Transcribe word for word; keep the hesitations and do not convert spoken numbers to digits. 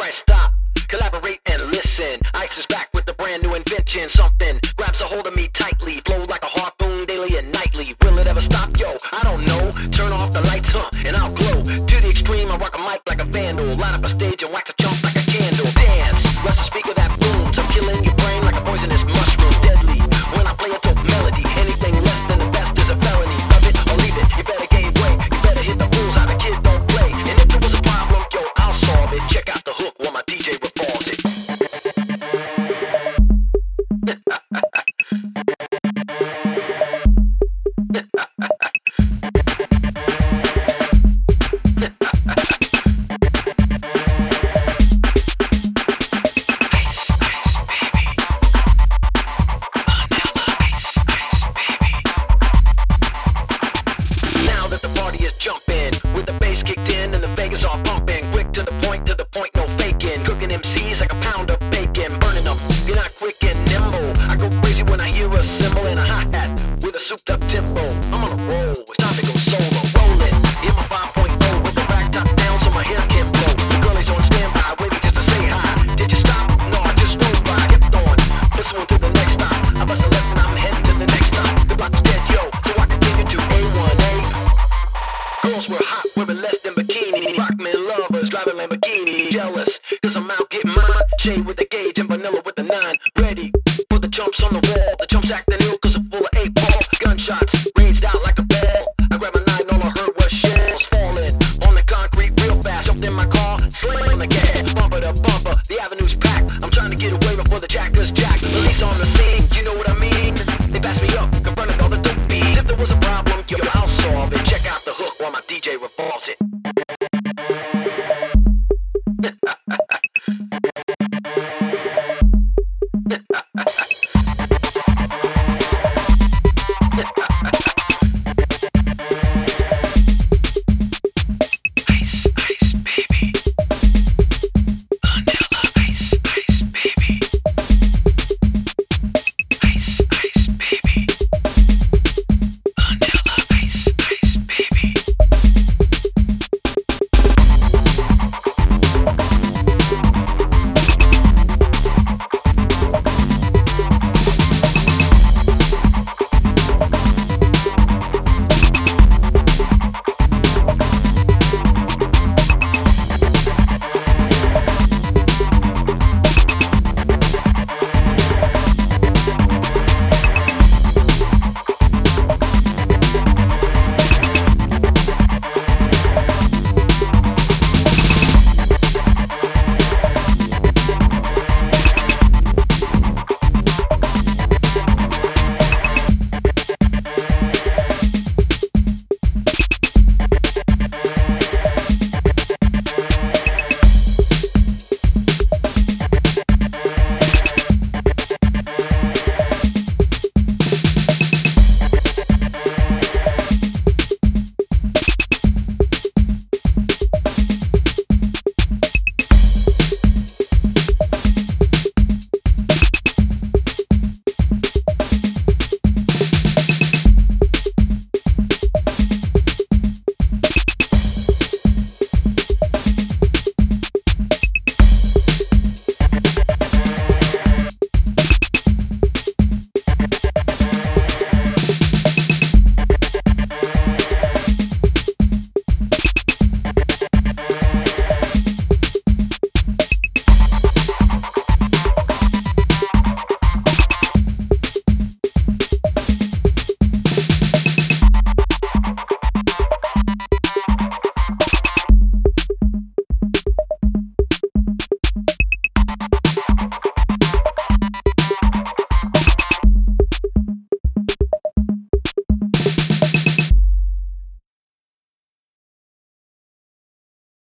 Alright, stop, collaborate and listen. Ice is back with a brand new invention. Something grabs a hold of me tightly, flow like a harpoon daily and nightly. Will it ever stop? Yo, I don't know. Turn off the lights, huh, and I'll glow. To the extreme, I rock a mic like a vandal. Line up a stage and wax a chump like a candle. Dance, rush a speaker that booms. I'm killing your brain like a poisonous mushroom. Deadly, when I play a dope melody. Anything less than the best is a felony. Love it or leave it, you better gain weight. You better hit the rules, how the kid don't play. And if there was a problem, yo, I'll solve it. Check out the hook while my D J revolves it. Now that the party is jumping, with the bass kicked in and the Vegas all pumping, quick to the point, to the point, no faking. Cooking M Cs like a pound of bacon, burning them. You're not quick and nimble. I go crazy when I hear a cymbal and a hi-hat with a souped up tempo. I'm on a roll, it's time to go solo. Rolling in my five point oh with the back top down so my hair can blow. The girlies on standby, waiting just to say hi. Did you stop? No, I just rolled by. Kept on, this one to the next stop. I bust a left and I'm heading to the next stop. The block is dead, yo, so I continue to A one A. Girls were hot, wearing less than bikini. Rockman lovers, driving Lamborghini. Jealous, cause I'm out getting mine. Shade with the gauge and vanilla with the nine. Ready for the jumps on the wall. The jumps acting ill cause I'm full of eight ball. Gunshots raged out like a ball. I grabbed a nine, all I heard was shells falling on the concrete real fast. Jumped in my car, slammed on the gas. Bumper to bumper, the avenue's packed. I'm trying to get away before the jack